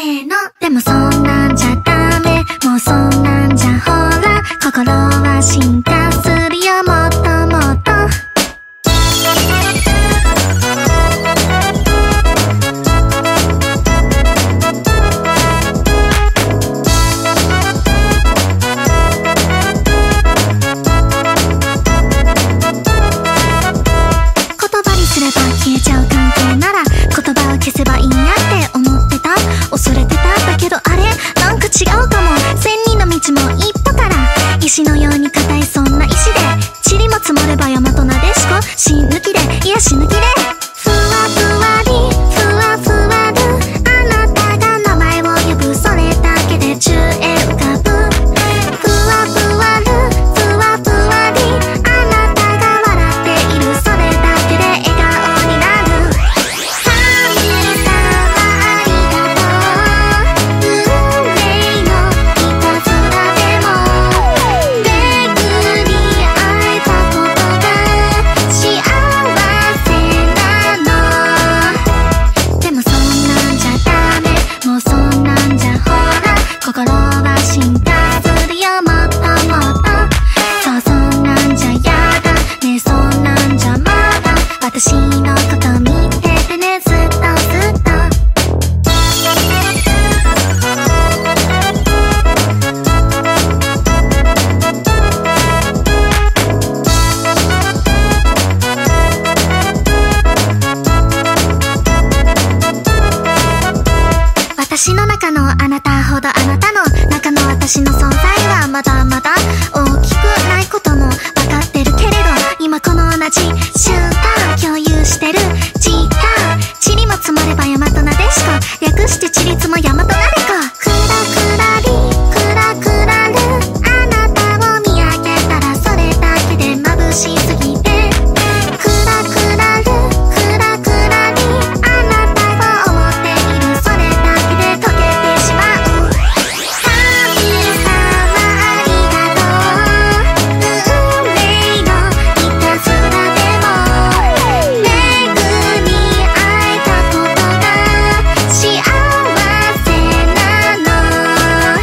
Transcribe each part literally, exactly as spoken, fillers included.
ーの。でもそんなんじゃダメ、もうそんなんじゃほら、心は進化するよ、もっともっと。消えちゃう関係なら言葉を消せばいいやって思ってた、恐れてた。だけどあれなんか違うかも。千人の道も一歩から、石のように硬いそんな石で、塵も積もれば山となでしこ、死抜きでいや死抜きで、ふわふわりふわふわる、あなたが名前を呼ぶ、それだけで宙へ浮かぶ。ふわふわるふわふわり、あなたが笑っている、それだけで笑顔になる。神様ありがとう、運命のいたずらでも巡り会えたことが幸せなの。でもそんなんじゃダメ、もうそんなんじゃほら、心は進化するよ、もっともっと。そう、そんなんじゃやだね、そんなんじゃまだ私のこと見ててね、ずっとずっと。私の中のあなたほどあなたの中の私の存在はまだまだ大きくないことも分かってるけれど、今この同じ瞬間共有してる時間、塵も積もれば山となでしこ、略して塵積も山となでこ。クラクラリクラクラル、あなたを見上げたらそれだけで眩しすぎて、クラクラルクラクラリ、あなたを思っている、それだけで溶けてしまう。神様ありがとう、運命のいたずらでも巡り会えたことが幸せなの。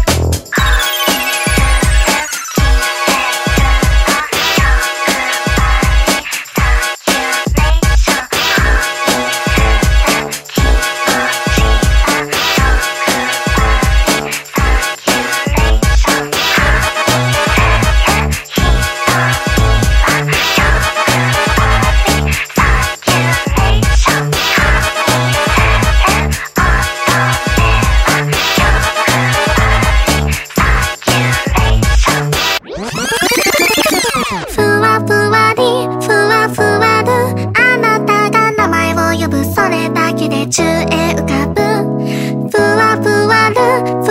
ふわふわりふわふわる、あなたが名前を呼ぶ、それだけで宙へ浮かぶ。ふわふわるふ